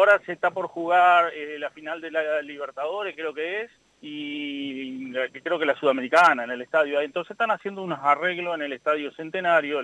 ahora se está por jugar la final de la Libertadores, creo que es, y creo que la Sudamericana en el estadio. Entonces están haciendo unos arreglos en el Estadio Centenario,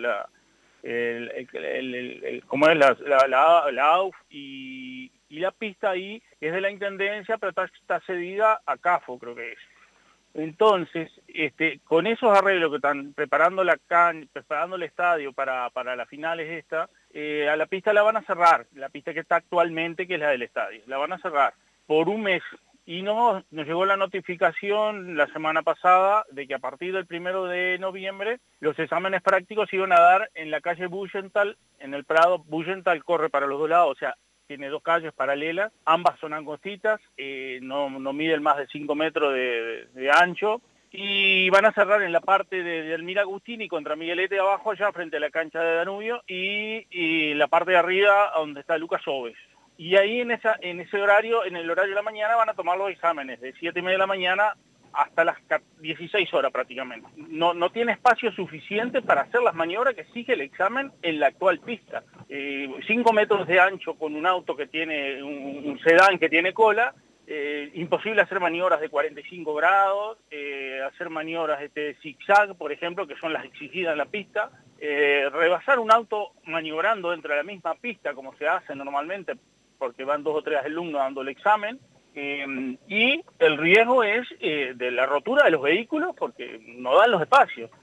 como es la AUF y la pista ahí es de la Intendencia, pero está cedida a CAFO, creo que es. Entonces, con esos arreglos que están preparando preparando el estadio para las finales a la pista la van a cerrar, la pista que está actualmente, que es la del estadio, la van a cerrar por un mes. Y nos llegó la notificación la semana pasada de que a partir del 1 de noviembre los exámenes prácticos se iban a dar en la calle Bullenthal, en el Prado. Bullenthal corre para los dos lados, o sea, tiene dos calles paralelas, ambas son angostitas, no miden más de 5 metros de ancho, y van a cerrar en la parte de Elmira Agustini contra Miguelete abajo, allá frente a la cancha de Danubio, y la parte de arriba donde está Lucas Oves. Y ahí en ese horario, en el horario de la mañana, van a tomar los exámenes, de 7:30 de la mañana hasta las 16 horas prácticamente. No tiene espacio suficiente para hacer las maniobras que exige el examen en la actual pista. 5 metros de ancho con un auto que tiene, un sedán que tiene cola, imposible hacer maniobras de 45 grados, hacer maniobras de zigzag, por ejemplo, que son las exigidas en la pista, rebasar un auto maniobrando dentro de la misma pista, como se hace normalmente, porque van 2 o 3 alumnos dando el examen, y el riesgo es de la rotura de los vehículos porque no dan los espacios.